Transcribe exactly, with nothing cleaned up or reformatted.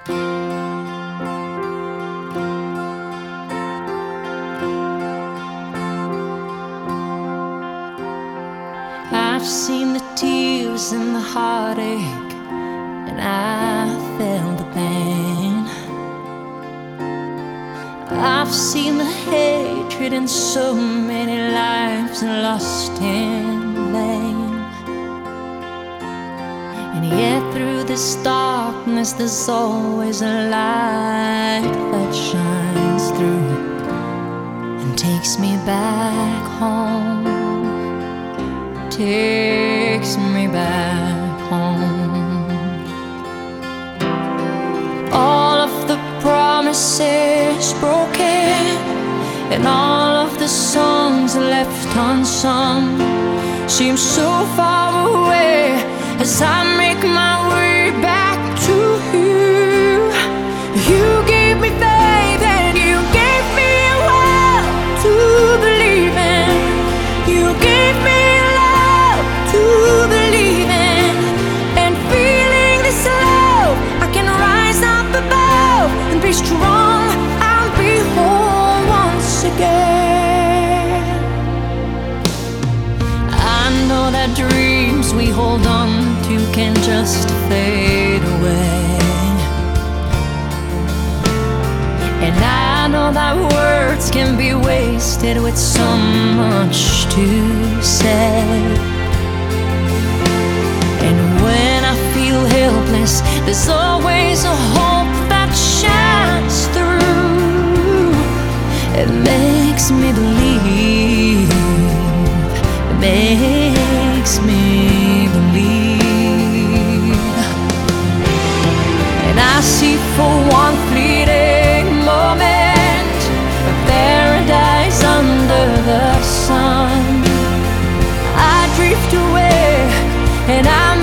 I've seen the tears and the heartache, and I felt the pain. I've seen the hatred in so many lives lost in vain. And yet through this darkness there's always a light that shines through and takes me back home, takes me back home. All of the promises broken and all of the songs left unsung seem so far away as I make my way back to you. You gave me faith and you gave me a world to believe in. You gave me love to believe in, and feeling this love I can rise up above and be strong. I'll be whole once again. I know that dreams we hold on to can just fade away, and I know that words can be wasted with so much to say. And when I feel helpless, there's always a hope that shines through. It makes me believe, it makes me believe. And I see for one fleeting moment a paradise under the sun. I drift away and I'm